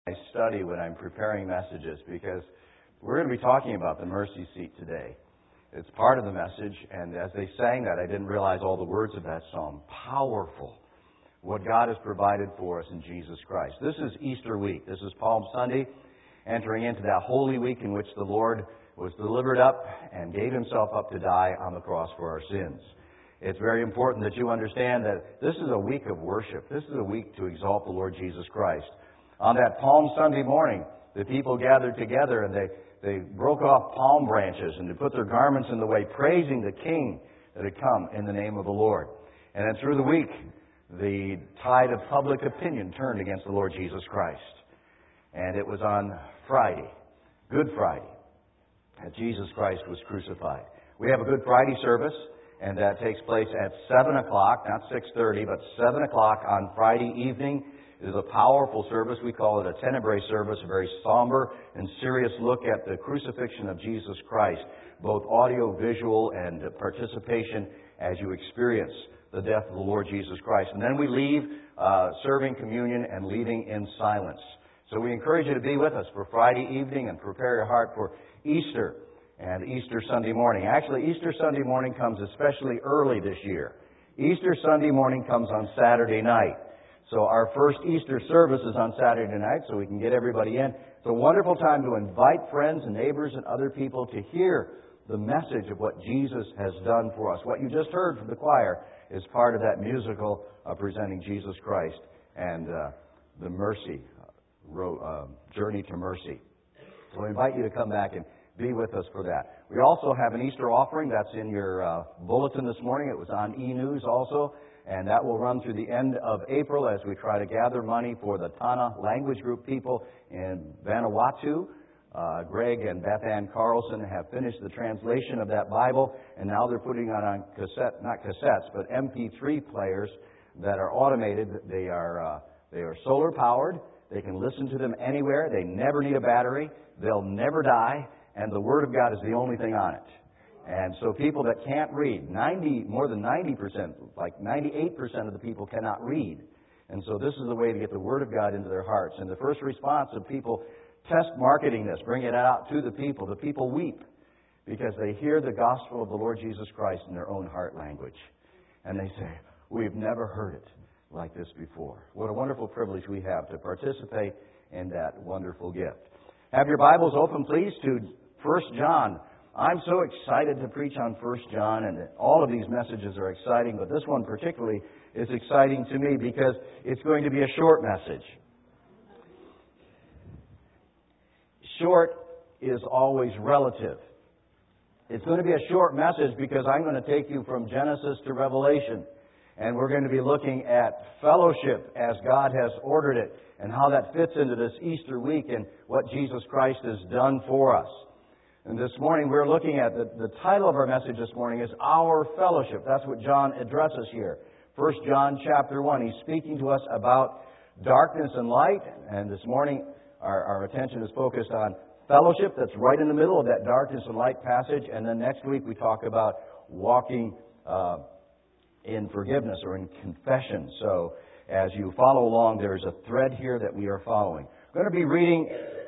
I study when I'm preparing messages because we're going to be talking about the mercy seat today. It's part of the message, and as they sang that, I didn't realize all the words of that song. Powerful, what God has provided for us in Jesus Christ. This is Easter week. This is Palm Sunday, entering into that Holy Week in which the Lord was delivered up and gave Himself up to die on the cross for our sins. It's very important that you understand that this is a week of worship. This is a week to exalt the Lord Jesus Christ. On that Palm Sunday morning, the people gathered together and they broke off palm branches and they put their garments in the way, praising the King that had come in the name of the Lord. And then through the week, the tide of public opinion turned against the Lord Jesus Christ. And it was on Friday, Good Friday, that Jesus Christ was crucified. We have a Good Friday service, and that takes place at 7 o'clock, not 6:30, but 7 o'clock on Friday evening. It is a powerful service. We call it a tenebrae service, a very somber and serious look at the crucifixion of Jesus Christ, both audio, visual, and participation as you experience the death of the Lord Jesus Christ. And then we leave serving communion and leaving in silence. So we encourage you to be with us for Friday evening and prepare your heart for Easter and Easter Sunday morning. Actually, Easter Sunday morning comes especially early this year. Easter Sunday morning comes on Saturday night. So our first Easter service is on Saturday night, so we can get everybody in. It's a wonderful time to invite friends and neighbors and other people to hear the message of what Jesus has done for us. What you just heard from the choir is part of that musical presenting Jesus Christ and the mercy, journey to mercy. So we invite you to come back and be with us for that. We also have an Easter offering that's in your bulletin this morning. It was on e-news also. And that will run through the end of April as we try to gather money for the Tana language group people in Vanuatu. Greg and Beth Ann Carlson have finished the translation of that Bible, and now they're putting it on cassette, not cassettes, but MP3 players that are automated. They are solar powered. They can listen to them anywhere. They never need a battery. They'll never die, and the Word of God is the only thing on it. And so people that can't read, more than 90%, like 98% of the people cannot read. And so this is the way to get the Word of God into their hearts. And the first response of people test marketing this, bring it out to the people. The people weep because they hear the gospel of the Lord Jesus Christ in their own heart language. And they say, we've never heard it like this before. What a wonderful privilege we have to participate in that wonderful gift. Have your Bibles open, please, to 1 John. I'm so excited to preach on 1 John, and all of these messages are exciting, but this one particularly is exciting to me because it's going to be a short message. Short is always relative. It's going to be a short message because I'm going to take you from Genesis to Revelation, and we're going to be looking at fellowship as God has ordered it and how that fits into this Easter week and what Jesus Christ has done for us. And this morning we're looking at the title of our message this morning is Our Fellowship. That's what John addresses here. 1 John chapter 1. He's speaking to us about darkness and light. And this morning our attention is focused on fellowship. That's right in the middle of that darkness and light passage. And then next week we talk about walking in forgiveness or in confession. So as you follow along, there's a thread here that we are following. We're going to be reading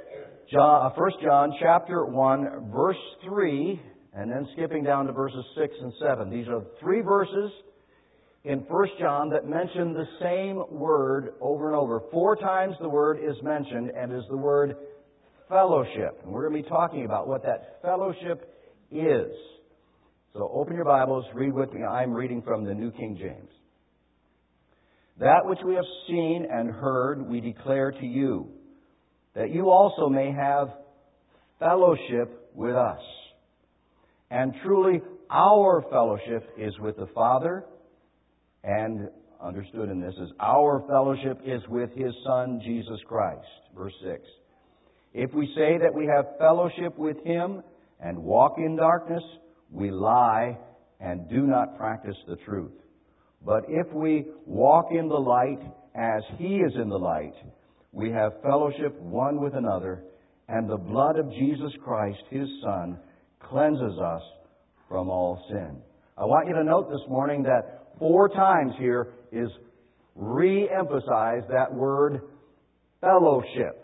1 John chapter 1, verse 3, and then skipping down to verses 6 and 7. These are three verses in 1 John that mention the same word over and over. 4 times the word is mentioned, and is the word fellowship. And we're going to be talking about what that fellowship is. So open your Bibles, read with me. I'm reading from the New King James. That which we have seen and heard we declare to you, that you also may have fellowship with us. And truly, our fellowship is with the Father, and understood in this is our fellowship is with His Son, Jesus Christ. Verse 6. If we say that we have fellowship with Him and walk in darkness, we lie and do not practice the truth. But if we walk in the light as He is in the light, we have fellowship one with another, and the blood of Jesus Christ, His Son, cleanses us from all sin. I want you to note this morning that 4 times here is re-emphasize that word fellowship.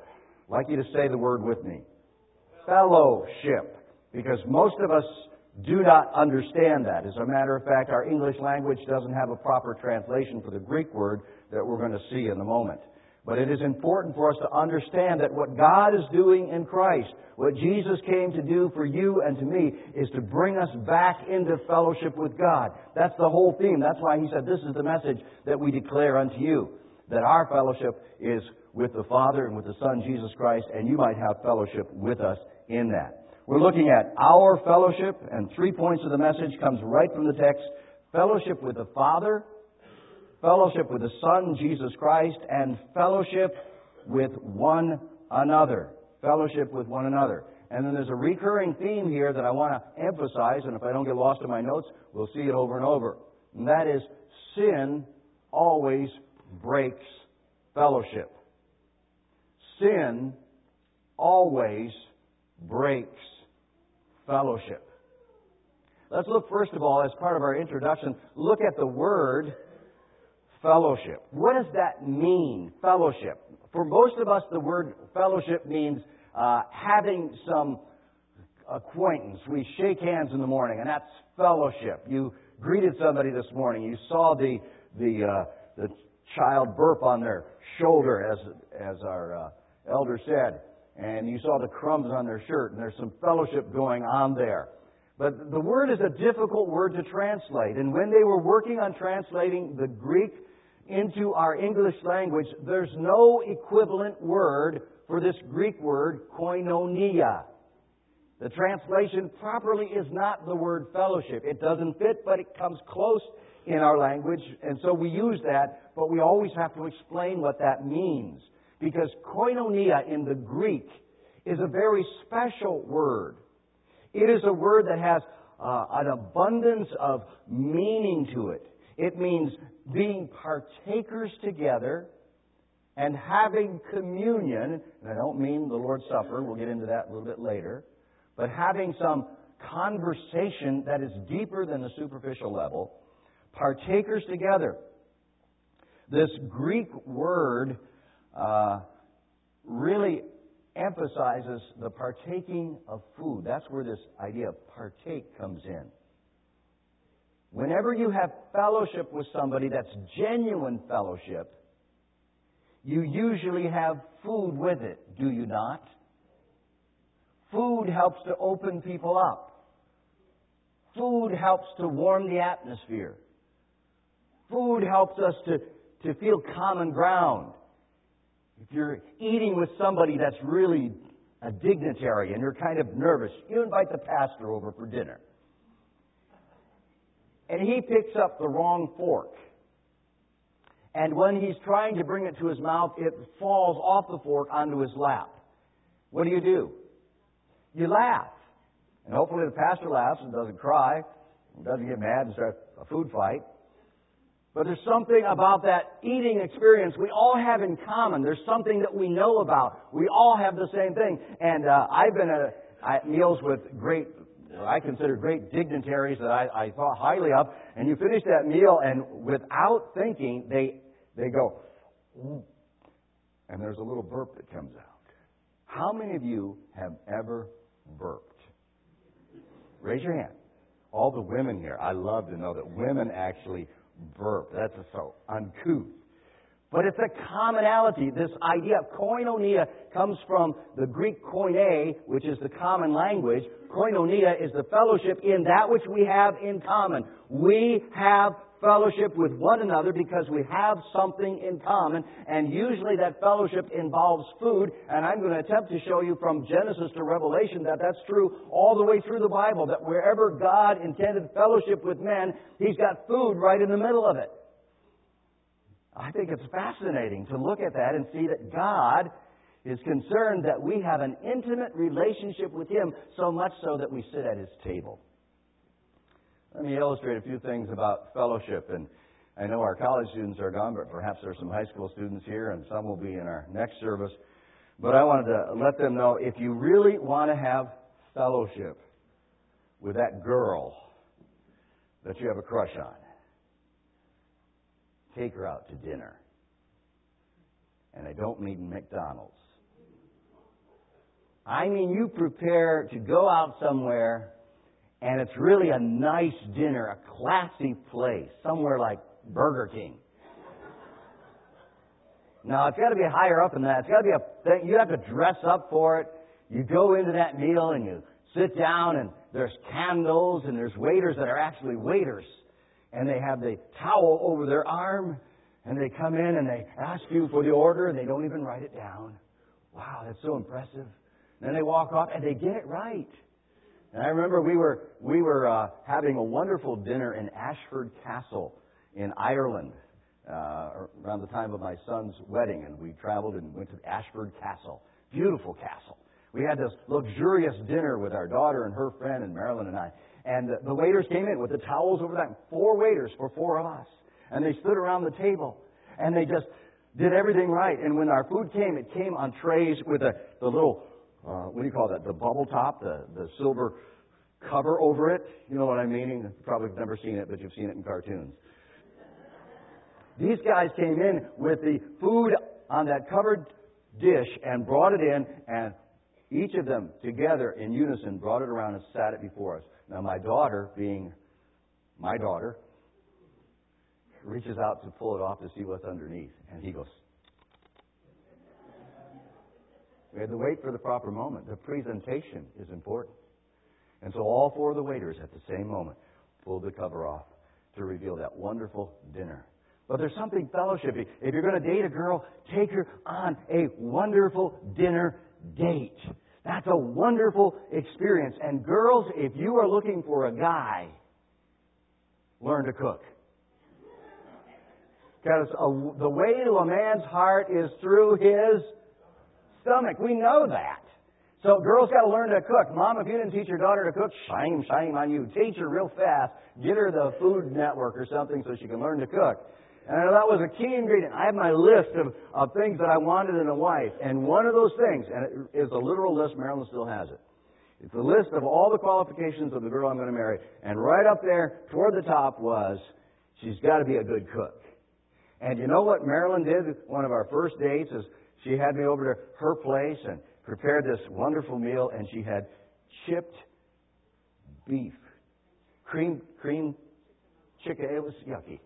I'd like you to say the word with me. Fellowship. Because most of us do not understand that. As a matter of fact, our English language doesn't have a proper translation for the Greek word that we're going to see in a moment. But it is important for us to understand that what God is doing in Christ, what Jesus came to do for you and to me, is to bring us back into fellowship with God. That's the whole theme. That's why He said, this is the message that we declare unto you, that our fellowship is with the Father and with the Son, Jesus Christ, and you might have fellowship with us in that. We're looking at our fellowship, and 3 points of the message comes right from the text. Fellowship with the Father, fellowship with the Son, Jesus Christ, and fellowship with one another. Fellowship with one another. And then there's a recurring theme here that I want to emphasize, and if I don't get lost in my notes, we'll see it over and over. And that is, sin always breaks fellowship. Sin always breaks fellowship. Let's look first of all, as part of our introduction, look at the word fellowship. What does that mean, fellowship? For most of us, the word fellowship means having some acquaintance. We shake hands in the morning, and that's fellowship. You greeted somebody this morning. You saw the child burp on their shoulder, as our elder said, and you saw the crumbs on their shirt, and there's some fellowship going on there. But the word is a difficult word to translate, and when they were working on translating the Greek into our English language, there's no equivalent word for this Greek word, koinonia. The translation properly is not the word fellowship. It doesn't fit, but it comes close in our language, and so we use that, but we always have to explain what that means. Because koinonia in the Greek is a very special word. It is a word that has an abundance of meaning to it. It means being partakers together and having communion. And I don't mean the Lord's Supper. We'll get into that a little bit later. But having some conversation that is deeper than the superficial level. Partakers together. This Greek word really emphasizes the partaking of food. That's where this idea of partake comes in. Whenever you have fellowship with somebody that's genuine fellowship, you usually have food with it, do you not? Food helps to open people up. Food helps to warm the atmosphere. Food helps us to feel common ground. If you're eating with somebody that's really a dignitary and you're kind of nervous, you invite the pastor over for dinner. And he picks up the wrong fork. And when he's trying to bring it to his mouth, it falls off the fork onto his lap. What do? You laugh. And hopefully the pastor laughs and doesn't cry, and doesn't get mad and start a food fight. But there's something about that eating experience we all have in common. There's something that we know about. We all have the same thing. And I've been at meals with I consider great dignitaries that I thought highly of. And you finish that meal, and without thinking, they go, "Ooh," and there's a little burp that comes out. How many of you have ever burped? Raise your hand. All the women here. I love to know that women actually burp. That's so uncouth. But it's a commonality. This idea of koinonia comes from the Greek koine, which is the common language. Koinonia is the fellowship in that which we have in common. We have fellowship with one another because we have something in common, and usually that fellowship involves food, and I'm going to attempt to show you from Genesis to Revelation that that's true all the way through the Bible, that wherever God intended fellowship with men, He's got food right in the middle of it. I think it's fascinating to look at that and see that God is concerned that we have an intimate relationship with Him, so much so that we sit at His table. Let me illustrate a few things about fellowship. And I know our college students are gone, but perhaps there are some high school students here, and some will be in our next service. But I wanted to let them know, if you really want to have fellowship with that girl that you have a crush on, take her out to dinner. And I don't mean McDonald's. I mean, you prepare to go out somewhere, and it's really a nice dinner, a classy place, somewhere like Burger King. Now, it's got to be higher up than that. It's got to be a thing. You have to dress up for it. You go into that meal, and you sit down, and there's candles, and there's waiters that are actually waiters. And they have the towel over their arm, and they come in, and they ask you for the order, and they don't even write it down. Wow, that's so impressive. Then they walk off, and they get it right. And I remember we were having a wonderful dinner in Ashford Castle in Ireland around the time of my son's wedding, and we traveled and went to Ashford Castle. Beautiful castle. We had this luxurious dinner with our daughter and her friend and Marilyn and I. And the waiters came in with the towels over them. 4 waiters for 4 of us. And they stood around the table. And they just did everything right. And when our food came, it came on trays with the little, what do you call that? The bubble top, the silver cover over it. You know what I'm meaning? You've probably never seen it, but you've seen it in cartoons. These guys came in with the food on that covered dish and brought it in, and each of them together in unison brought it around and sat it before us. Now my daughter, being my daughter, reaches out to pull it off to see what's underneath. And he goes. We had to wait for the proper moment. The presentation is important. And so all 4 of the waiters at the same moment pulled the cover off to reveal that wonderful dinner. But there's something fellowshippy. If you're going to date a girl, take her on a wonderful dinner date. That's a wonderful experience. And girls, if you are looking for a guy, learn to cook. Because the way to a man's heart is through his stomach. We know that. So girls got to learn to cook. Mom, if you didn't teach your daughter to cook, shame on you. Teach her real fast. Get her the Food Network or something so she can learn to cook. And that was a key ingredient. I have my list of things that I wanted in a wife. And one of those things, and it is a literal list, Marilyn still has it. It's a list of all the qualifications of the girl I'm going to marry. And right up there toward the top was, she's got to be a good cook. And you know what Marilyn did one of our first dates is she had me over to her place and prepared this wonderful meal, and she had chipped beef. Cream chicken. It was yucky.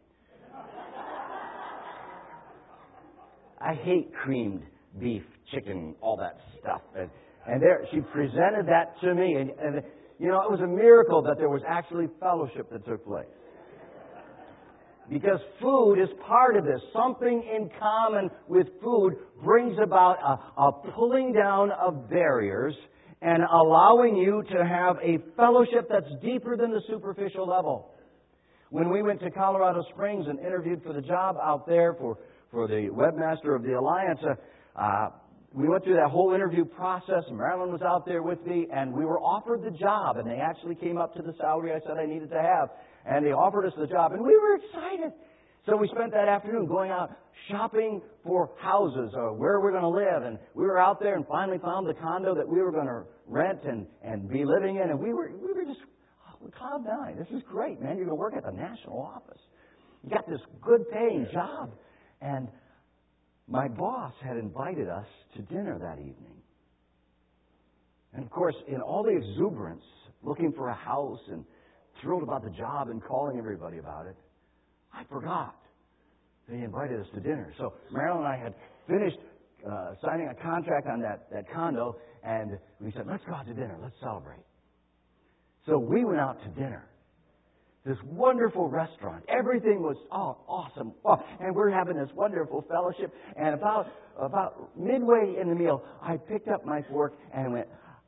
I hate creamed beef, chicken, all that stuff. And there, she presented that to me. And, you know, it was a miracle that there was actually fellowship that took place. Because food is part of this. Something in common with food brings about a pulling down of barriers and allowing you to have a fellowship that's deeper than the superficial level. When we went to Colorado Springs and interviewed for the job out there for the webmaster of the Alliance, we went through that whole interview process. Marilyn was out there with me, and we were offered the job, and they actually came up to the salary I said I needed to have, and they offered us the job, and we were excited. So we spent that afternoon going out shopping for houses or where we're going to live, and we were out there and finally found the condo that we were going to rent and be living in, and we were just cloud nine. This is great, man. You're going to work at the national office. You got this good paying job. And my boss had invited us to dinner that evening. And of course, in all the exuberance, looking for a house and thrilled about the job and calling everybody about it, I forgot they invited us to dinner. So Marilyn and I had finished signing a contract on that condo, and we said, let's go out to dinner. Let's celebrate. So we went out to dinner. This wonderful restaurant. Everything was awesome. Oh, and we're having this wonderful fellowship. And about midway in the meal, I picked up my fork and went,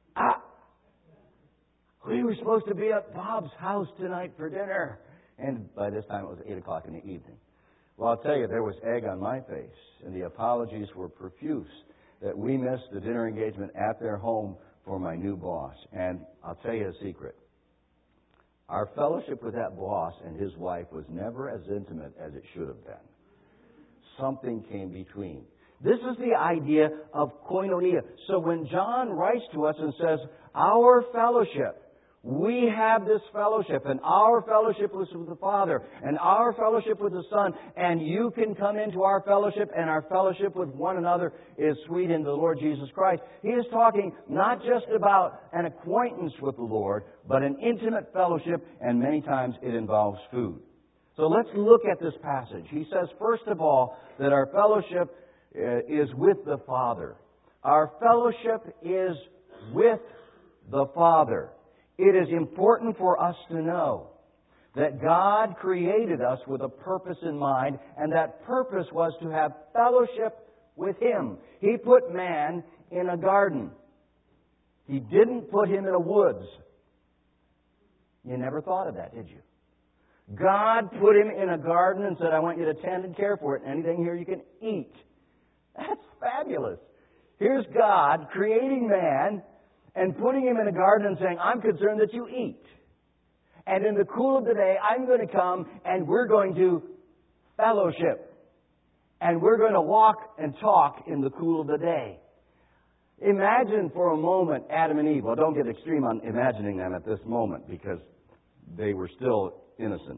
we were supposed to be at Bob's house tonight for dinner. And by this time it was 8 o'clock in the evening. Well, I'll tell you, there was egg on my face. And the apologies were profuse that we missed the dinner engagement at their home for my new boss. And I'll tell you a secret. Our fellowship with that boss and his wife was never as intimate as it should have been. Something came between. This is the idea of koinonia. So when John writes to us and says, our fellowship, We have this fellowship, and our fellowship is with the Father, and our fellowship with the Son, and you can come into our fellowship, and our fellowship with one another is sweet in the Lord Jesus Christ. He is talking not just about an acquaintance with the Lord, but an intimate fellowship, and many times it involves food. So let's look at this passage. He says, first of all, that our fellowship is with the Father. Our fellowship is with the Father. It is important for us to know that God created us with a purpose in mind, and that purpose was to have fellowship with Him. He put man in a garden. He didn't put him in a woods. You never thought of that, did you? God put him in a garden and said, I want you to tend and care for it. Anything here you can eat. That's fabulous. Here's God creating man and putting him in a garden and saying, I'm concerned that you eat. And in the cool of the day, I'm going to come and we're going to fellowship. And we're going to walk and talk in the cool of the day. Imagine for a moment Adam and Eve. Well, don't get extreme on imagining them at this moment because they were still innocent.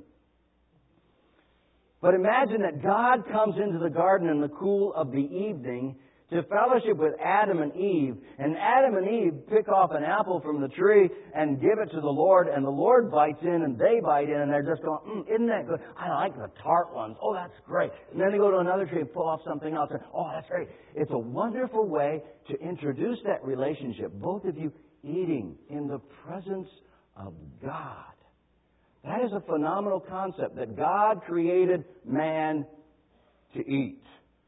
But imagine that God comes into the garden in the cool of the evening to fellowship with Adam and Eve. And Adam and Eve pick off an apple from the tree and give it to the Lord. And the Lord bites in and they bite in and they're just going, isn't that good? I like the tart ones. Oh, that's great. And then they go to another tree and pull off something else. And, oh, that's great. It's a wonderful way to introduce that relationship. Both of you eating in the presence of God. That is a phenomenal concept, that God created man to eat.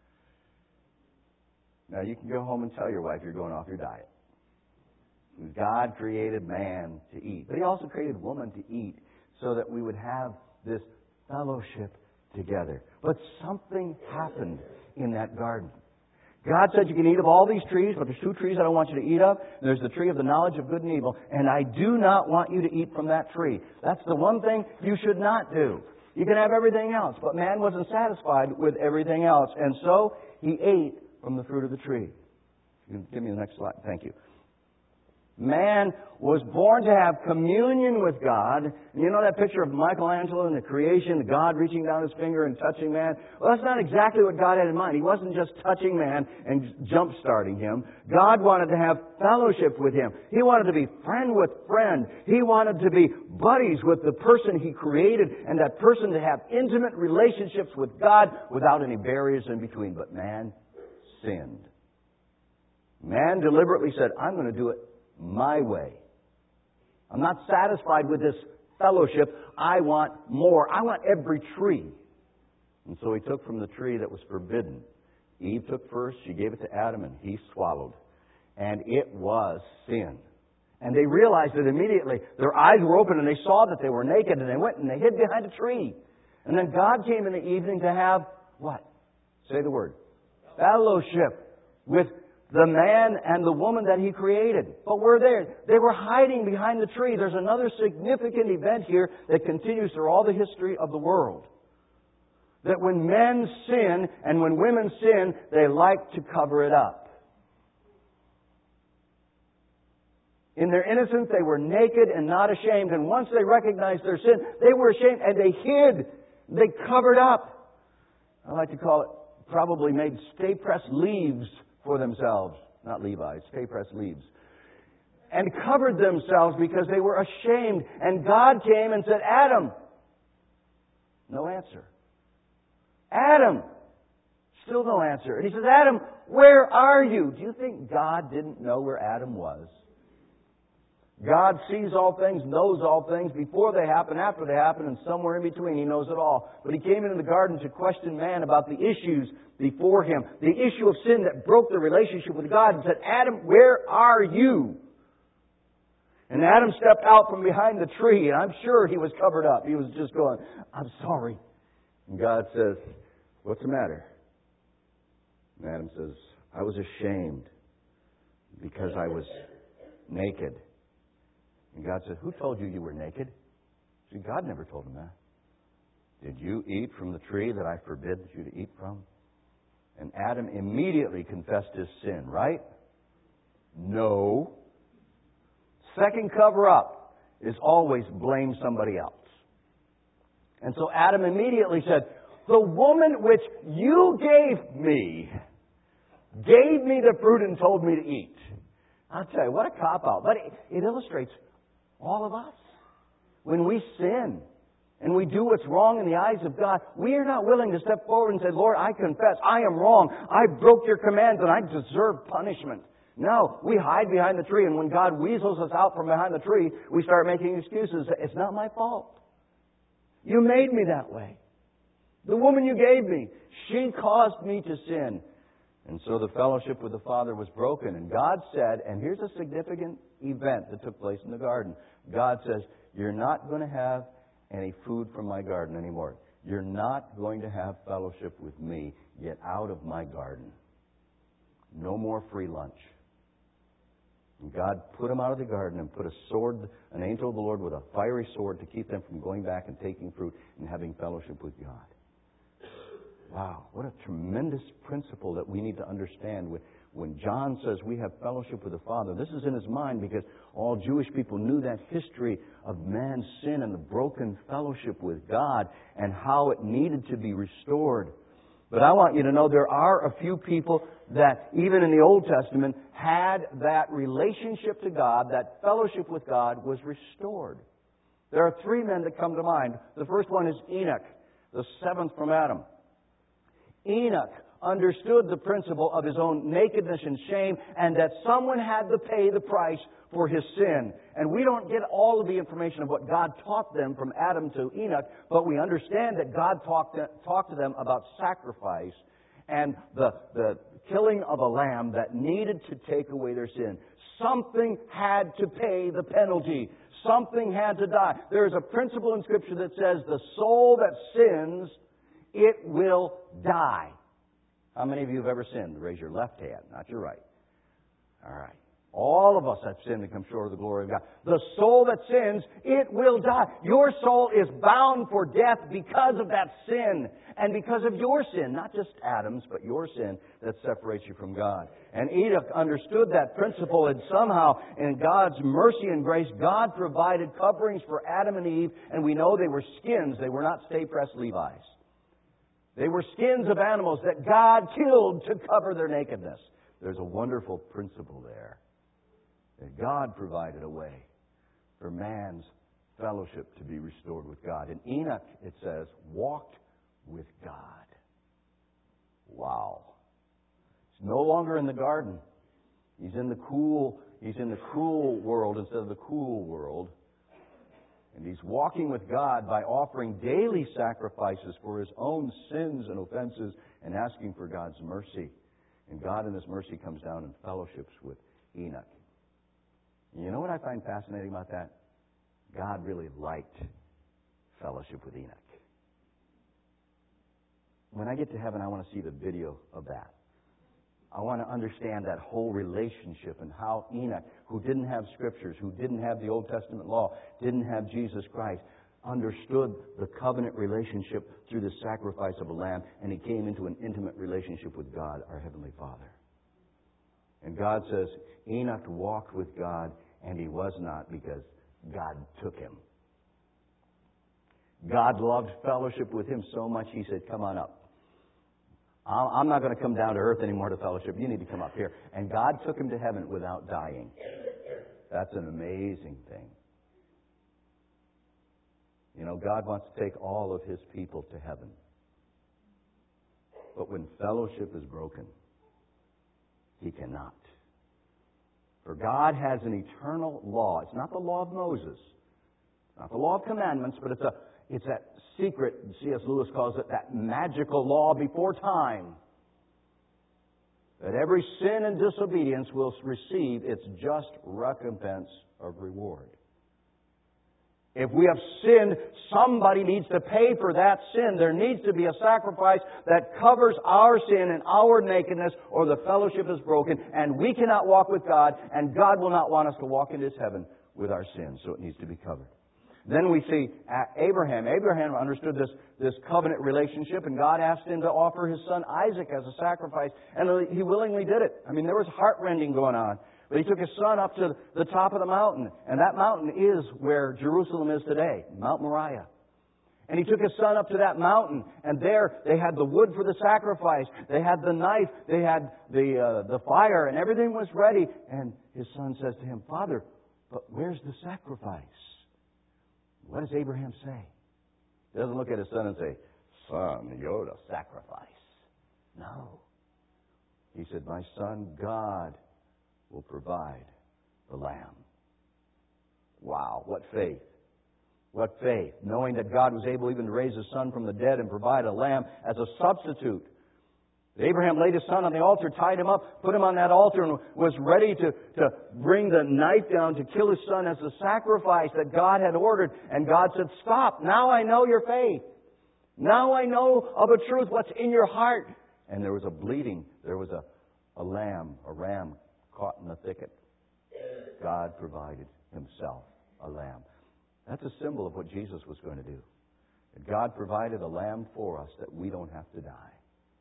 Now, you can go home and tell your wife you're going off your diet. God created man to eat. But He also created woman to eat so that we would have this fellowship together. But something happened in that garden. God said you can eat of all these trees, but there's two trees I don't want you to eat of. There's the tree of the knowledge of good and evil, and I do not want you to eat from that tree. That's the one thing you should not do. You can have everything else, but man wasn't satisfied with everything else, and so he ate from the fruit of the tree. You can give me the next slide. Thank you. Man was born to have communion with God. And you know that picture of Michelangelo in the creation, God reaching down His finger and touching man? Well, that's not exactly what God had in mind. He wasn't just touching man and jump-starting him. God wanted to have fellowship with him. He wanted to be friend with friend. He wanted to be buddies with the person He created, and that person to have intimate relationships with God without any barriers in between. But man sinned. Man deliberately said, I'm going to do it my way. I'm not satisfied with this fellowship. I want more. I want every tree. And so he took from the tree that was forbidden. Eve took first. She gave it to Adam and he swallowed. And it was sin. And they realized it immediately. Their eyes were open and they saw that they were naked and they went and they hid behind a tree. And then God came in the evening to have what? Say the word. Fellowship with the man and the woman that He created. But we're there. They were hiding behind the tree. There's another significant event here that continues through all the history of the world. That when men sin and when women sin, they like to cover it up. In their innocence, they were naked and not ashamed. And once they recognized their sin, they were ashamed and they hid. They covered up. I like to call it, probably made stay-pressed leaves for themselves. Not Levi's, stay-pressed leaves. And covered themselves because they were ashamed. And God came and said, Adam. No answer. Adam. Still no answer. And He says, Adam, where are you? Do you think God didn't know where Adam was? God sees all things, knows all things before they happen, after they happen, and somewhere in between. He knows it all. But He came into the garden to question man about the issues before him. The issue of sin that broke the relationship with God, and said, Adam, where are you? And Adam stepped out from behind the tree, and I'm sure he was covered up. He was just going, I'm sorry. And God says, what's the matter? And Adam says, I was ashamed because I was naked. And God said, who told you you were naked? See, God never told him that. Did you eat from the tree that I forbid you to eat from? And Adam immediately confessed his sin, right? No. Second cover up. is always blame somebody else. And so Adam immediately said, the woman which you gave me the fruit and told me to eat. I'll tell you, what a cop-out. But it illustrates all of us. When we sin and we do what's wrong in the eyes of God, we are not willing to step forward and say, Lord, I confess, I am wrong. I broke your commands and I deserve punishment. No, we hide behind the tree, and when God weasels us out from behind the tree, we start making excuses. It's not my fault. You made me that way. The woman you gave me, she caused me to sin. And so the fellowship with the Father was broken. And God said, and here's a significant event that took place in the garden. God says, you're not going to have any food from my garden anymore. You're not going to have fellowship with me. Get out of my garden. No more free lunch. And God put them out of the garden and put a sword, an angel of the Lord with a fiery sword to keep them from going back and taking fruit and having fellowship with God. Wow, what a tremendous principle that we need to understand. When John says we have fellowship with the Father, this is in his mind because all Jewish people knew that history of man's sin and the broken fellowship with God and how it needed to be restored. But I want you to know there are a few people that, even in the Old Testament, had that relationship to God, that fellowship with God was restored. There are three men that come to mind. The first one is Enoch, the seventh from Adam. Enoch understood the principle of his own nakedness and shame, and that someone had to pay the price for his sin. And we don't get all of the information of what God taught them from Adam to Enoch, but we understand that God talked to them about sacrifice and the killing of a lamb that needed to take away their sin. Something had to pay the penalty. Something had to die. There is a principle in Scripture that says the soul that sins, it will die. How many of you have ever sinned? Raise your left hand, not your right. All right. All of us have sinned and come short of the glory of God. The soul that sins, it will die. Your soul is bound for death because of that sin. And because of your sin, not just Adam's, but your sin that separates you from God. And Enoch understood that principle, and somehow, in God's mercy and grace, God provided coverings for Adam and Eve, and we know they were skins. They were not stay-pressed Levi's. They were skins of animals that God killed to cover their nakedness. There's a wonderful principle there. That God provided a way for man's fellowship to be restored with God. And Enoch, it says, walked with God. Wow. He's no longer in the garden. He's in the cruel world instead of the cool world. And he's walking with God by offering daily sacrifices for his own sins and offenses and asking for God's mercy. And God in His mercy comes down and fellowships with Enoch. And you know what I find fascinating about that? God really liked fellowship with Enoch. When I get to heaven, I want to see the video of that. I want to understand that whole relationship and how Enoch, who didn't have Scriptures, who didn't have the Old Testament law, didn't have Jesus Christ, understood the covenant relationship through the sacrifice of a lamb, and he came into an intimate relationship with God, our Heavenly Father. And God says, Enoch walked with God, and he was not because God took him. God loved fellowship with him so much, He said, come on up. I'm not going to come down to earth anymore to fellowship. You need to come up here. And God took him to heaven without dying. That's an amazing thing. You know, God wants to take all of His people to heaven. But when fellowship is broken, He cannot. For God has an eternal law. It's not the law of Moses. It's not the law of commandments, but it's that secret, C.S. Lewis calls it, that magical law before time. That every sin and disobedience will receive its just recompense of reward. If we have sinned, somebody needs to pay for that sin. There needs to be a sacrifice that covers our sin and our nakedness, or the fellowship is broken, and we cannot walk with God, and God will not want us to walk into His heaven with our sins, so it needs to be covered. Then we see Abraham. Abraham understood this covenant relationship, and God asked him to offer his son Isaac as a sacrifice, and he willingly did it. I mean, there was heart-rending going on. But He took His Son up to the top of the mountain. And that mountain is where Jerusalem is today, Mount Moriah. And He took His Son up to that mountain, and there they had the wood for the sacrifice, they had the knife, they had the fire, and everything was ready. And His Son says to Him, Father, but where's the sacrifice? What does Abraham say? He doesn't look at his son and say, Son, you're the sacrifice. No. He said, my son, God will provide the lamb. Wow, what faith. What faith, knowing that God was able even to raise His Son from the dead and provide a lamb as a substitute. Abraham laid his son on the altar, tied him up, put him on that altar, and was ready to bring the knife down to kill his son as a sacrifice that God had ordered. And God said, stop, now I know your faith. Now I know of a truth what's in your heart. And there was a bleating. There was a lamb, a ram caught in the thicket. God provided Himself a lamb. That's a symbol of what Jesus was going to do. That God provided a lamb for us that we don't have to die.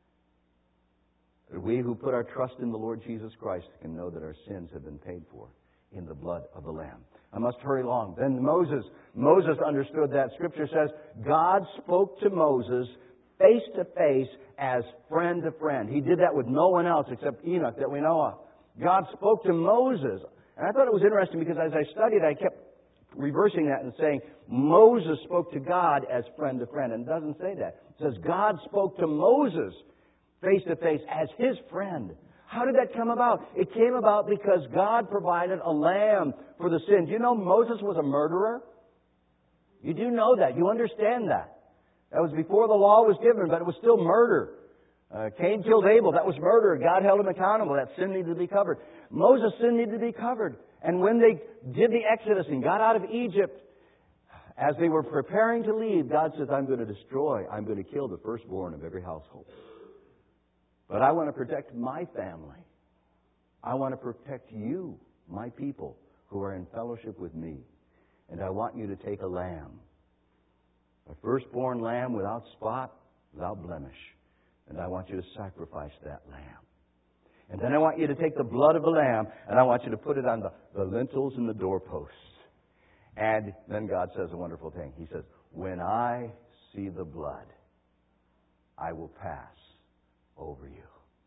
That we who put our trust in the Lord Jesus Christ can know that our sins have been paid for in the blood of the Lamb. I must hurry along. Then Moses understood that. Scripture says God spoke to Moses face to face as friend to friend. He did that with no one else except Enoch that we know of. God spoke to Moses. And I thought it was interesting because as I studied, I kept reversing that and saying Moses spoke to God as friend to friend. And it doesn't say that. It says God spoke to Moses face to face as his friend. How did that come about? It came about because God provided a lamb for the sin. Do you know Moses was a murderer? You do know that. You understand that. That was before the law was given, but it was still murder. Cain killed Abel. That was murder. God held him accountable. That sin needed to be covered. Moses' sin needed to be covered. And when they did the Exodus and got out of Egypt, as they were preparing to leave, God says, I'm going to kill the firstborn of every household. But I want to protect my family. I want to protect you, my people, who are in fellowship with me. And I want you to take a lamb, a firstborn lamb without spot, without blemish. And I want you to sacrifice that lamb. And then I want you to take the blood of the lamb, and I want you to put it on the lintels and the doorposts. And then God says a wonderful thing. He says, when I see the blood, I will pass over you.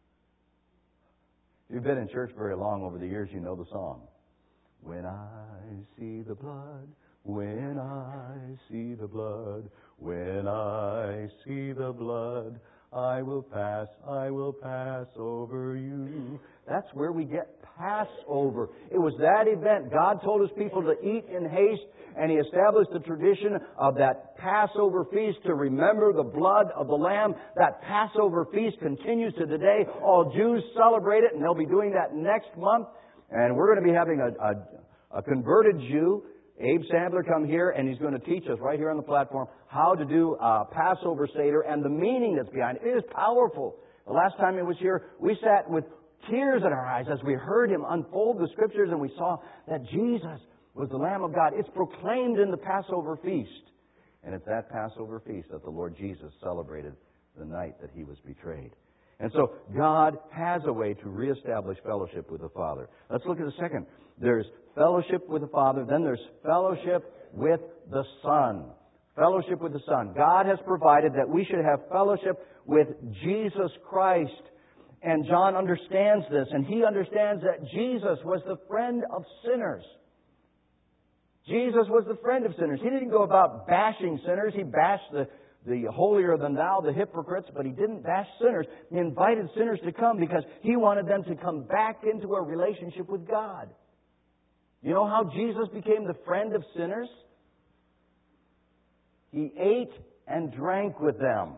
If you've been in church very long over the years, you know the song. When I see the blood, when I see the blood, when I see the blood, I will pass over you. That's where we get Passover. It was that event. God told His people to eat in haste, and He established the tradition of that Passover feast to remember the blood of the Lamb. That Passover feast continues to today. All Jews celebrate it, and they'll be doing that next month. And we're going to be having a converted Jew, Abe Sandler, come here, and he's going to teach us right here on the platform how to do Passover Seder and the meaning that's behind it. It is powerful. The last time he was here, we sat with tears in our eyes as we heard him unfold the Scriptures, and we saw that Jesus was the Lamb of God. It's proclaimed in the Passover feast. And it's that Passover feast that the Lord Jesus celebrated the night that He was betrayed. And so God has a way to reestablish fellowship with the Father. Let's look at the second. There's fellowship with the Father. Then there's fellowship with the Son. Fellowship with the Son. God has provided that we should have fellowship with Jesus Christ. And John understands this. And he understands that Jesus was the friend of sinners. Jesus was the friend of sinners. He didn't go about bashing sinners. He bashed the holier-than-thou, the hypocrites, but He didn't bash sinners. He invited sinners to come because He wanted them to come back into a relationship with God. You know how Jesus became the friend of sinners? He ate and drank with them.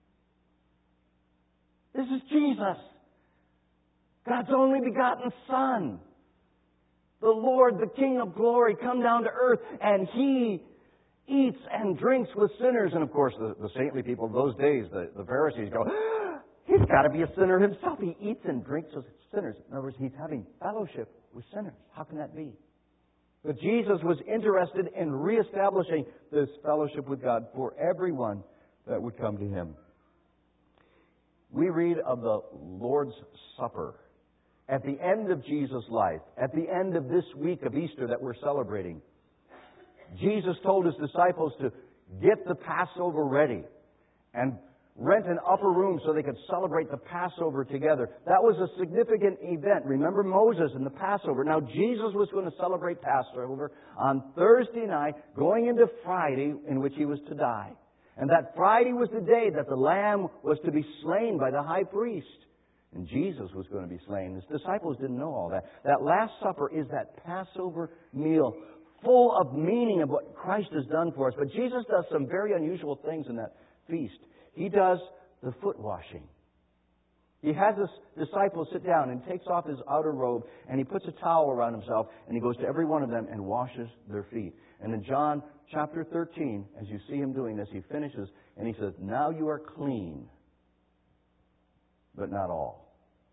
This is Jesus, God's only begotten Son. The Lord, the King of glory, come down to earth, and He eats and drinks with sinners. And of course, the saintly people of those days, the Pharisees go, He's got to be a sinner himself. He eats and drinks with sinners. In other words, He's having fellowship with sinners. How can that be? But Jesus was interested in reestablishing this fellowship with God for everyone that would come to Him. We read of the Lord's Supper at the end of Jesus' life, at the end of this week of Easter that we're celebrating, Jesus told His disciples to get the Passover ready and rent an upper room so they could celebrate the Passover together. That was a significant event. Remember Moses and the Passover. Now Jesus was going to celebrate Passover on Thursday night, going into Friday in which He was to die. And that Friday was the day that the Lamb was to be slain by the high priest. And Jesus was going to be slain. His disciples didn't know all that. That Last Supper is that Passover meal full of meaning of what Christ has done for us. But Jesus does some very unusual things in that feast. He does the foot washing. He has His disciples sit down and takes off His outer robe and He puts a towel around Himself and He goes to every one of them and washes their feet. And in John chapter 13, as you see Him doing this, He finishes and He says, "Now you are clean, but not all."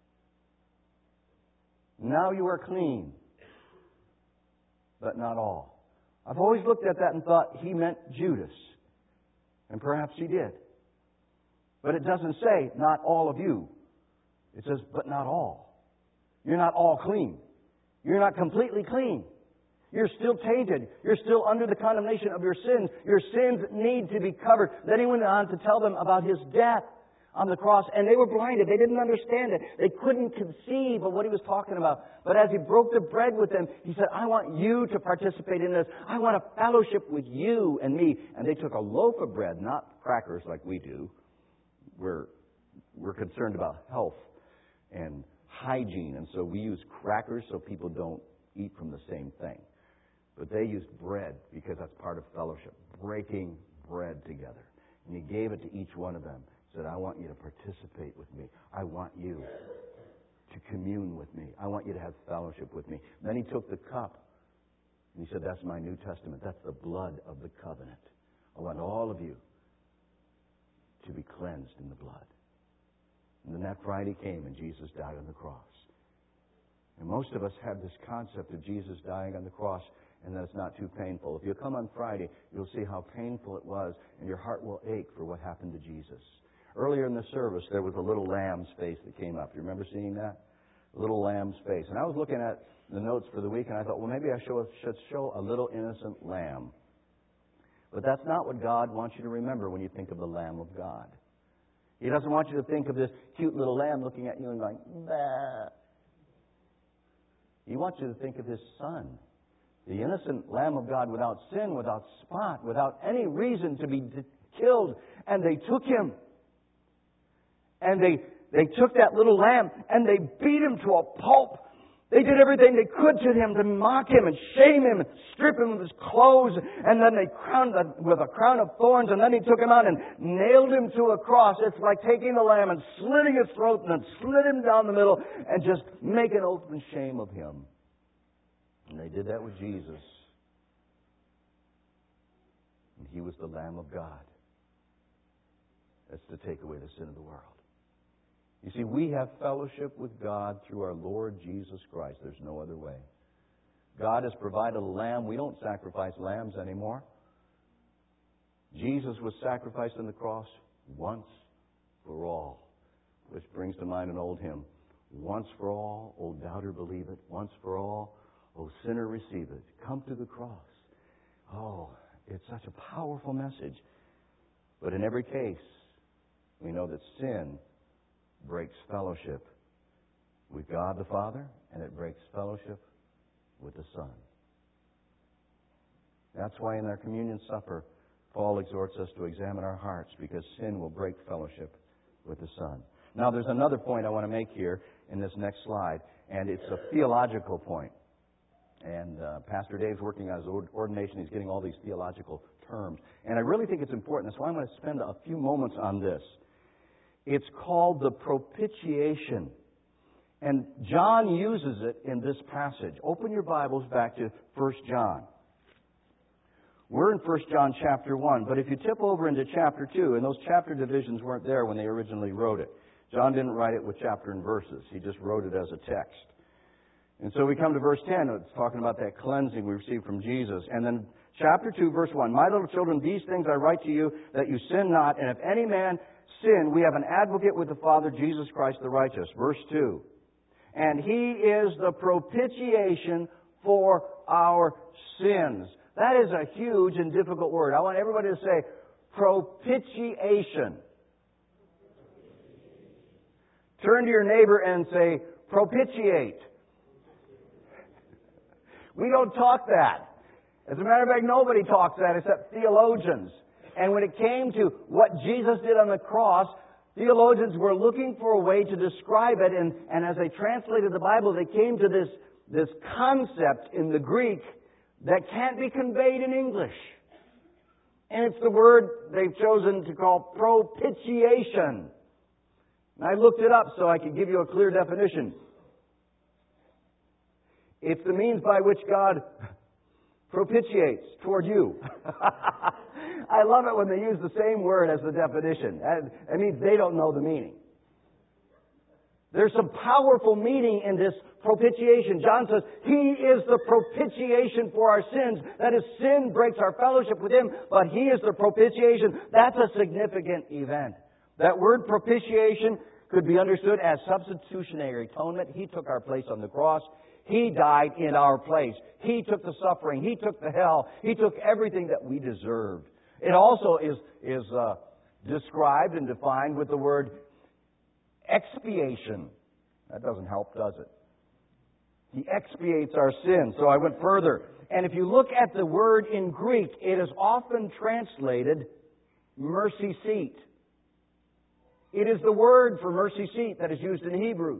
Now you are clean, but not all. I've always looked at that and thought He meant Judas. And perhaps He did. But it doesn't say, not all of you. It says, but not all. You're not all clean. You're not completely clean. You're still tainted. You're still under the condemnation of your sins. Your sins need to be covered. Then He went on to tell them about His death on the cross. And they were blinded. They didn't understand it. They couldn't conceive of what He was talking about. But as He broke the bread with them, He said, I want you to participate in this. I want a fellowship with you and me. And they took a loaf of bread, not crackers like we do. We're concerned about health and hygiene, and so we use crackers so people don't eat from the same thing. But they used bread because that's part of fellowship, breaking bread together. And He gave it to each one of them. He said, I want you to participate with me. I want you to commune with me. I want you to have fellowship with me. Then He took the cup, and He said, that's my New Testament. That's the blood of the covenant. I want all of you to be cleansed in the blood. And then that Friday came and Jesus died on the cross. And most of us have this concept of Jesus dying on the cross and that it's not too painful. If you come on Friday, you'll see how painful it was and your heart will ache for what happened to Jesus. Earlier in the service, there was a little lamb's face that came up. Do you remember seeing that? A little lamb's face. And I was looking at the notes for the week and I thought, well, maybe I should show a little innocent lamb. But that's not what God wants you to remember when you think of the Lamb of God. He doesn't want you to think of this cute little lamb looking at you and going, bah. He wants you to think of His Son, the innocent Lamb of God without sin, without spot, without any reason to be killed. And they took Him. And they took that little lamb and they beat Him to a pulp. They did everything they could to Him to mock Him and shame Him and strip Him of His clothes. And then they crowned Him with a crown of thorns. And then He took Him out and nailed Him to a cross. It's like taking the lamb and slitting His throat and then slit Him down the middle and just make an open shame of Him. And they did that with Jesus. And He was the Lamb of God. That's to take away the sin of the world. You see, we have fellowship with God through our Lord Jesus Christ. There's no other way. God has provided a lamb. We don't sacrifice lambs anymore. Jesus was sacrificed on the cross once for all. Which brings to mind an old hymn. Once for all, O doubter, believe it. Once for all, O sinner, receive it. Come to the cross. Oh, it's such a powerful message. But in every case, we know that sin breaks fellowship with God the Father, and it breaks fellowship with the Son. That's why in our communion supper, Paul exhorts us to examine our hearts, because sin will break fellowship with the Son. Now, there's another point I want to make here in this next slide, and it's a theological point. And Pastor Dave's working on his ordination. He's getting all these theological terms. And I really think it's important. That's why I'm going to spend a few moments on this. It's called the propitiation. And John uses it in this passage. Open your Bibles back to 1 John. We're in 1 John chapter 1. But if you tip over into chapter 2, and those chapter divisions weren't there when they originally wrote it. John didn't write it with chapter and verses. He just wrote it as a text. And so we come to verse 10. It's talking about that cleansing we received from Jesus. And then chapter 2, verse 1. My little children, these things I write to you, that you sin not. And if any man sin, we have an advocate with the Father, Jesus Christ the righteous. Verse 2. And He is the propitiation for our sins. That is a huge and difficult word. I want everybody to say propitiation. Turn to your neighbor and say propitiate. We don't talk that. As a matter of fact, nobody talks that except theologians. And when it came to what Jesus did on the cross, theologians were looking for a way to describe it. And as they translated the Bible, they came to this concept in the Greek that can't be conveyed in English. And it's the word they've chosen to call propitiation. And I looked it up so I could give you a clear definition. It's the means by which God propitiates toward you. I love it when they use the same word as the definition. That means they don't know the meaning. There's some powerful meaning in this propitiation. John says, He is the propitiation for our sins. That is, sin breaks our fellowship with Him, but He is the propitiation. That's a significant event. That word propitiation could be understood as substitutionary atonement. He took our place on the cross. He died in our place. He took the suffering. He took the hell. He took everything that we deserved. It also is described and defined with the word expiation. That doesn't help, does it? He expiates our sins. So I went further. And if you look at the word in Greek, it is often translated mercy seat. It is the word for mercy seat that is used in Hebrew.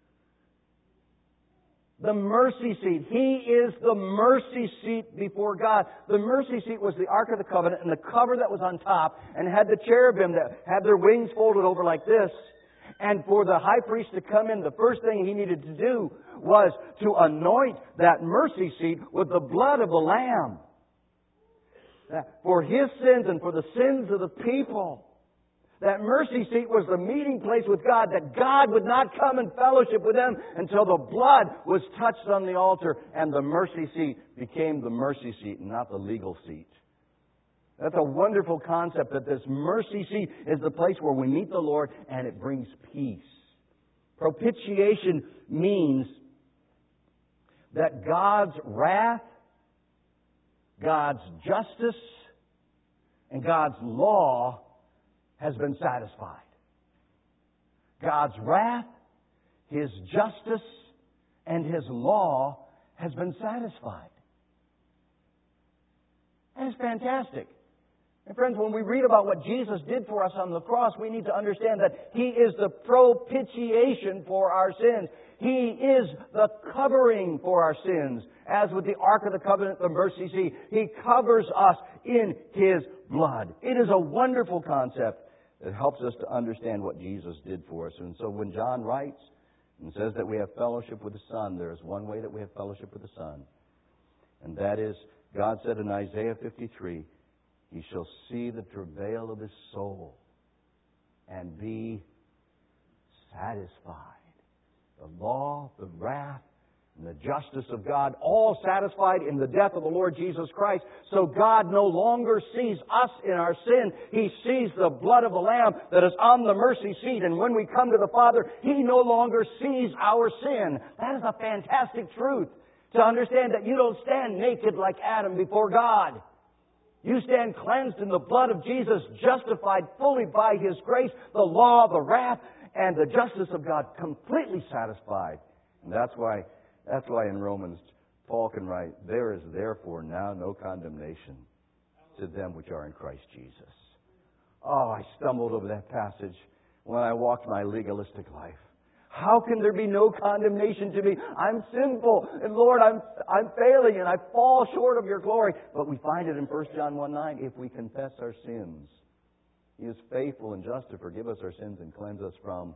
The mercy seat. He is the mercy seat before God. The mercy seat was the Ark of the Covenant, and the cover that was on top, and had the cherubim that had their wings folded over like this. And for the high priest to come in, the first thing he needed to do was to anoint that mercy seat with the blood of the Lamb. For his sins and for the sins of the people. That mercy seat was the meeting place with God, that God would not come and fellowship with them until the blood was touched on the altar, and the mercy seat became the mercy seat and not the legal seat. That's a wonderful concept, that this mercy seat is the place where we meet the Lord and it brings peace. Propitiation means that God's wrath, God's justice, and God's law has been satisfied. God's wrath, His justice, and His law has been satisfied. And it's fantastic. And friends, when we read about what Jesus did for us on the cross, we need to understand that He is the propitiation for our sins. He is the covering for our sins. As with the Ark of the Covenant, the mercy seat, He covers us in His blood. It is a wonderful concept that helps us to understand what Jesus did for us. And so when John writes and says that we have fellowship with the Son, there is one way that we have fellowship with the Son. And that is, God said in Isaiah 53, He shall see the travail of His soul and be satisfied. The law, the wrath, and the justice of God, all satisfied in the death of the Lord Jesus Christ. So God no longer sees us in our sin. He sees the blood of the Lamb that is on the mercy seat. And when we come to the Father, He no longer sees our sin. That is a fantastic truth. To understand that you don't stand naked like Adam before God. You stand cleansed in the blood of Jesus, justified fully by His grace, the law, the wrath, and the justice of God completely satisfied. And that's why in Romans, Paul can write, there is therefore now no condemnation to them which are in Christ Jesus. Oh, I stumbled over that passage when I walked my legalistic life. How can there be no condemnation to me? I'm sinful, and Lord, I'm failing, and I fall short of Your glory. But we find it in 1 John 1:9, if we confess our sins, He is faithful and just to forgive us our sins and cleanse us from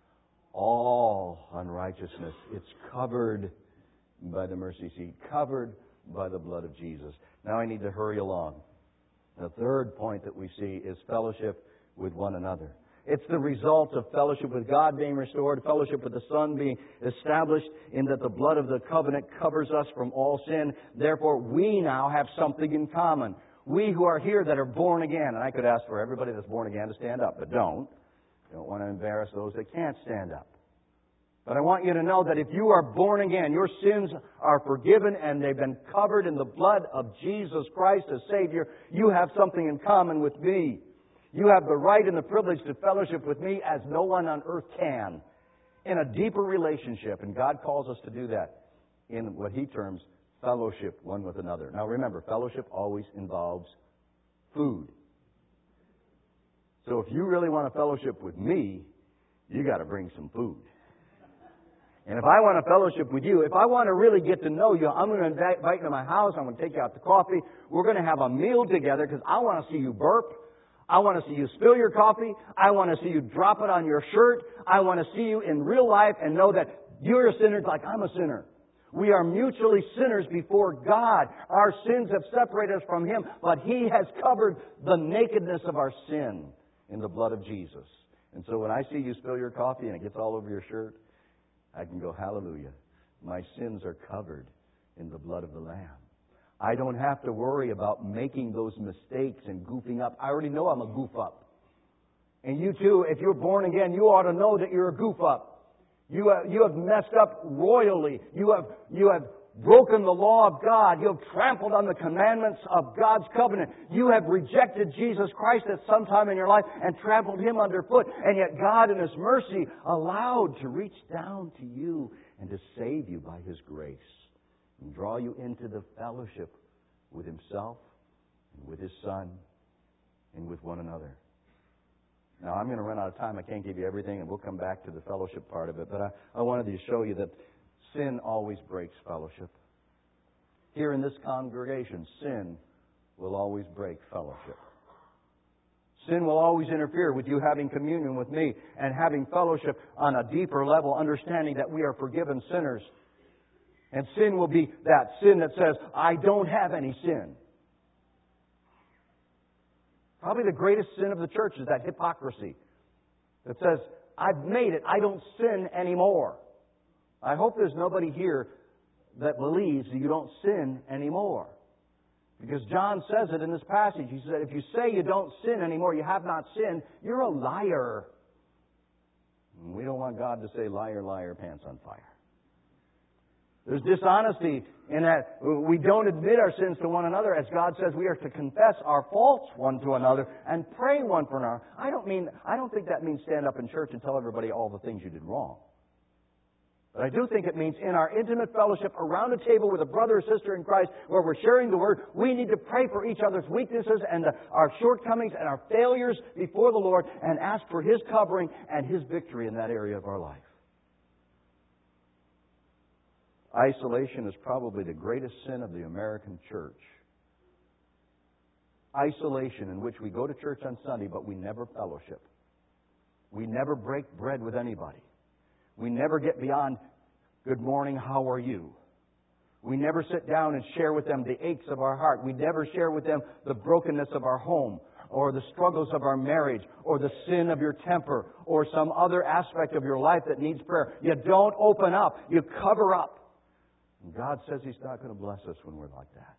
all unrighteousness. It's covered by the mercy seat, covered by the blood of Jesus. Now I need to hurry along. The third point that we see is fellowship with one another. It's the result of fellowship with God being restored, fellowship with the Son being established, in that the blood of the covenant covers us from all sin. Therefore, we now have something in common. We who are here that are born again, and I could ask for everybody that's born again to stand up, but don't. I don't want to embarrass those that can't stand up. But I want you to know that if you are born again, your sins are forgiven and they've been covered in the blood of Jesus Christ as Savior. You have something in common with me. You have the right and the privilege to fellowship with me as no one on earth can, in a deeper relationship. And God calls us to do that in what He terms fellowship one with another. Now remember, fellowship always involves food. So if you really want to fellowship with me, you got to bring some food. And if I want to fellowship with you, if I want to really get to know you, I'm going to invite you to my house. I'm going to take you out to coffee. We're going to have a meal together because I want to see you burp. I want to see you spill your coffee. I want to see you drop it on your shirt. I want to see you in real life and know that you're a sinner like I'm a sinner. We are mutually sinners before God. Our sins have separated us from Him, but He has covered the nakedness of our sin in the blood of Jesus. And so when I see you spill your coffee and it gets all over your shirt, I can go, hallelujah. My sins are covered in the blood of the Lamb. I don't have to worry about making those mistakes and goofing up. I already know I'm a goof up. And you too, if you're born again, you ought to know that you're a goof up. You have messed up royally. You have broken the law of God. You have trampled on the commandments of God's covenant. You have rejected Jesus Christ at some time in your life and trampled Him underfoot. And yet God in His mercy allowed to reach down to you and to save you by His grace and draw you into the fellowship with Himself and with His Son and with one another. Now, I'm going to run out of time. I can't give you everything, and we'll come back to the fellowship part of it. But I wanted to show you that sin always breaks fellowship. Here in this congregation, sin will always break fellowship. Sin will always interfere with you having communion with me and having fellowship on a deeper level, understanding that we are forgiven sinners. And sin will be that sin that says, I don't have any sin. Probably the greatest sin of the church is that hypocrisy that says, I've made it, I don't sin anymore. I hope there's nobody here that believes that you don't sin anymore. Because John says it in this passage. He said, if you say you don't sin anymore, you have not sinned, you're a liar. And we don't want God to say, liar, liar, pants on fire. There's dishonesty in that we don't admit our sins to one another. As God says, we are to confess our faults one to another and pray one for another. I don't think that means stand up in church and tell everybody all the things you did wrong. But I do think it means in our intimate fellowship around a table with a brother or sister in Christ where we're sharing the Word, we need to pray for each other's weaknesses and our shortcomings and our failures before the Lord and ask for His covering and His victory in that area of our life. Isolation is probably the greatest sin of the American church. Isolation in which we go to church on Sunday, but we never fellowship. We never break bread with anybody. We never get beyond, good morning, how are you? We never sit down and share with them the aches of our heart. We never share with them the brokenness of our home, or the struggles of our marriage, or the sin of your temper, or some other aspect of your life that needs prayer. You don't open up. You cover up. And God says He's not going to bless us when we're like that.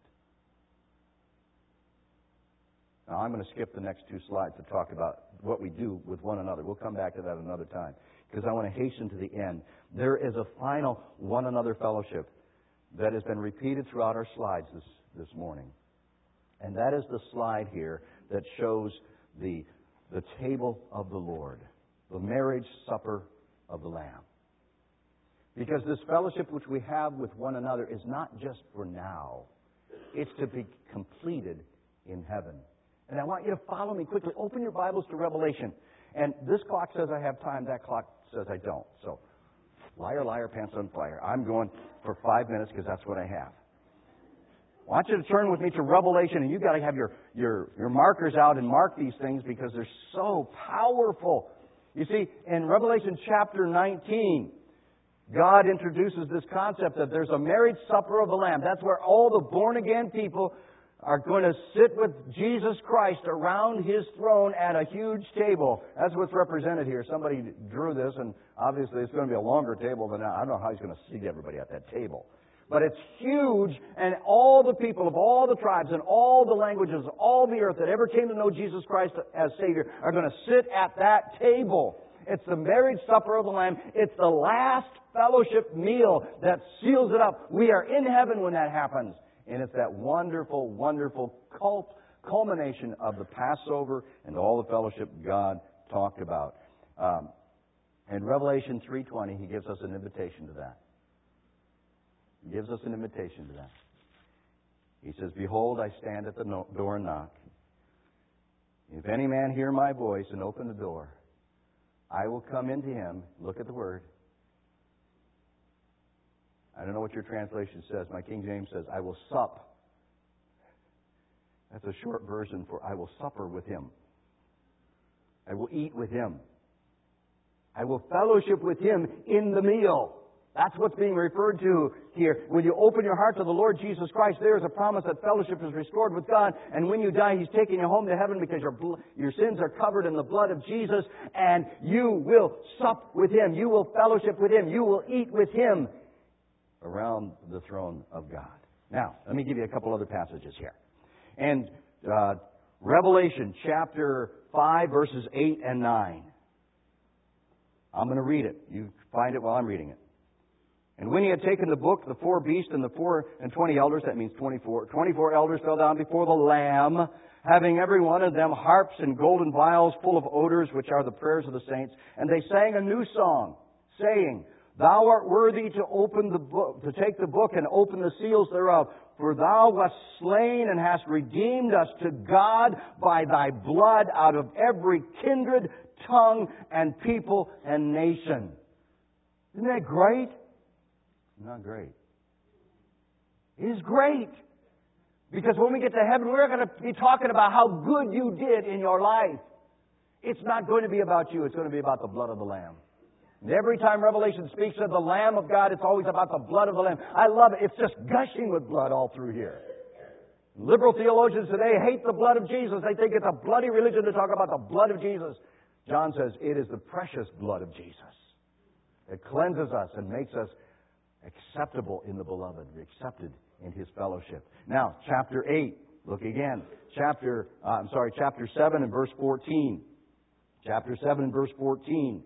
Now, I'm going to skip the next two slides to talk about what we do with one another. We'll come back to that another time, because I want to hasten to the end. There is a final one another fellowship that has been repeated throughout our slides this morning. And that is the slide here that shows the table of the Lord, the marriage supper of the Lamb. Because this fellowship which we have with one another is not just for now. It's to be completed in heaven. And I want you to follow me quickly. Open your Bibles to Revelation. And this clock says I have time. That clock says I don't. So, liar, liar, pants on fire. I'm going for 5 minutes because that's what I have. I want you to turn with me to Revelation. And you've got to have your markers out and mark these things because they're so powerful. You see, in Revelation chapter 19... God introduces this concept that there's a marriage supper of the Lamb. That's where all the born-again people are going to sit with Jesus Christ around His throne at a huge table. That's what's represented here. Somebody drew this, and obviously it's going to be a longer table than that. I don't know how He's going to seat everybody at that table. But it's huge, and all the people of all the tribes and all the languages of all the earth that ever came to know Jesus Christ as Savior are going to sit at that table. It's the marriage supper of the Lamb. It's the last fellowship meal that seals it up. We are in heaven when that happens. And it's that wonderful, wonderful culmination of the Passover and all the fellowship God talked about. In Revelation 3:20, He gives us an invitation to that. He gives us an invitation to that. He says, "Behold, I stand at the door and knock. If any man hear my voice and open the door, I will come into him." Look at the word. I don't know what your translation says. My King James says, "I will sup." That's a short version for "I will supper with him." I will eat with him. I will fellowship with him in the meal. That's what's being referred to here. When you open your heart to the Lord Jesus Christ, there is a promise that fellowship is restored with God. And when you die, He's taking you home to heaven because your sins are covered in the blood of Jesus. And you will sup with Him. You will fellowship with Him. You will eat with Him around the throne of God. Now, let me give you a couple other passages here. And Revelation chapter 5, verses 8 and 9. I'm going to read it. You find it while I'm reading it. "And when He had taken the book, the 4 beasts and the 24 elders," that means 24 elders fell down before the Lamb, having every one of them harps and golden vials full of odors, which are the prayers of the saints. And they sang a new song, saying, "Thou art worthy to open the book, to take the book and open the seals thereof. For Thou wast slain and hast redeemed us to God by Thy blood out of every kindred, tongue, and people and nation." Isn't that great? Not great. It is great. Because when we get to heaven, we're going to be talking about how good you did in your life. It's not going to be about you. It's going to be about the blood of the Lamb. And every time Revelation speaks of the Lamb of God, it's always about the blood of the Lamb. I love it. It's just gushing with blood all through here. Liberal theologians today hate the blood of Jesus. They think it's a bloody religion to talk about the blood of Jesus. John says it is the precious blood of Jesus. It cleanses us and makes us acceptable in the beloved, accepted in His fellowship. Now, chapter 8, look again. Chapter 7 and verse 14. Chapter 7 and verse 14.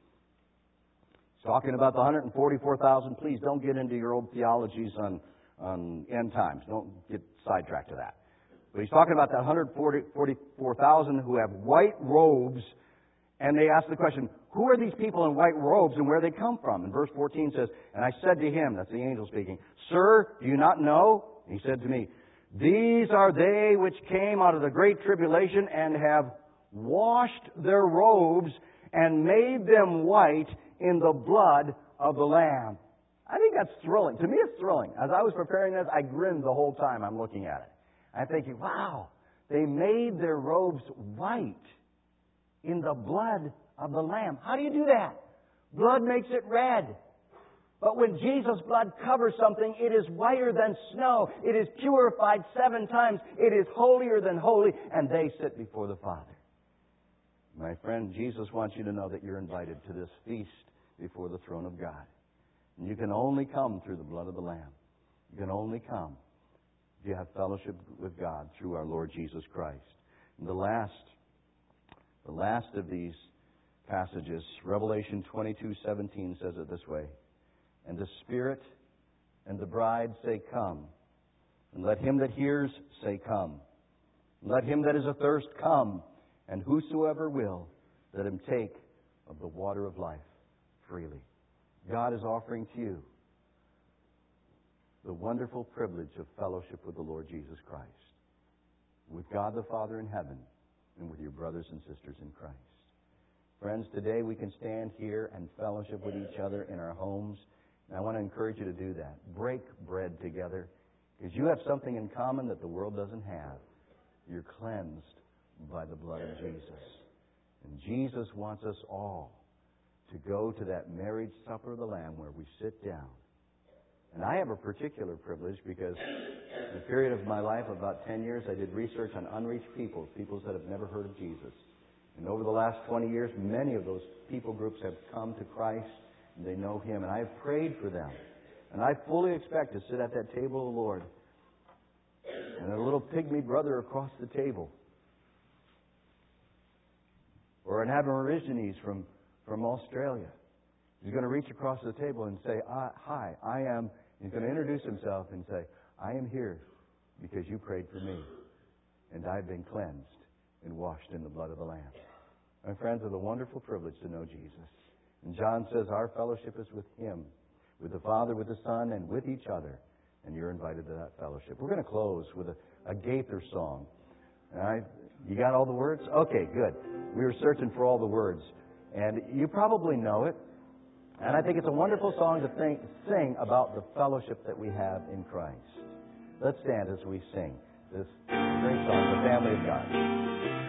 It's talking about the 144,000. Please don't get into your old theologies on end times. Don't get sidetracked to that. But he's talking about that 144,000 who have white robes. And they ask the question, who are these people in white robes and where they come from? And verse 14 says, "And I said to him," that's the angel speaking, "Sir, do you not know?" And he said to me, "These are they which came out of the great tribulation and have washed their robes and made them white in the blood of the Lamb." I think that's thrilling. To me, it's thrilling. As I was preparing this, I grinned the whole time I'm looking at it. I'm thinking, wow, they made their robes white in the blood of the Lamb. How do you do that? Blood makes it red. But when Jesus' blood covers something, it is whiter than snow. It is purified 7 times. It is holier than holy. And they sit before the Father. My friend, Jesus wants you to know that you're invited to this feast before the throne of God. And you can only come through the blood of the Lamb. You can only come if you have fellowship with God through our Lord Jesus Christ. And the last of these passages, Revelation 22:17 says it this way, "And the Spirit and the bride say, Come. And let him that hears say, Come. And let him that is athirst come. And whosoever will, let him take of the water of life freely." God is offering to you the wonderful privilege of fellowship with the Lord Jesus Christ, with God the Father in heaven, and with your brothers and sisters in Christ. Friends, today we can stand here and fellowship with each other in our homes. And I want to encourage you to do that. Break bread together, because you have something in common that the world doesn't have. You're cleansed by the blood of Jesus. And Jesus wants us all to go to that marriage supper of the Lamb where we sit down. And I have a particular privilege because in the period of my life, about 10 years, I did research on unreached peoples that have never heard of Jesus. And over the last 20 years, many of those people groups have come to Christ and they know Him. And I have prayed for them. And I fully expect to sit at that table of the Lord and a little pygmy brother across the table, or an Aborigines from from Australia. He's going to reach across the table and say, hi, I am. He's going to introduce himself and say, I am here because you prayed for me. And I've been cleansed and washed in the blood of the Lamb. My friends, it's a wonderful privilege to know Jesus. And John says our fellowship is with Him, with the Father, with the Son, and with each other. And you're invited to that fellowship. We're going to close with a Gaither song. All right? You got all the words? Okay, good. We were searching for all the words. And you probably know it. And I think it's a wonderful song to sing about the fellowship that we have in Christ. Let's stand as we sing this great song, The Family of God.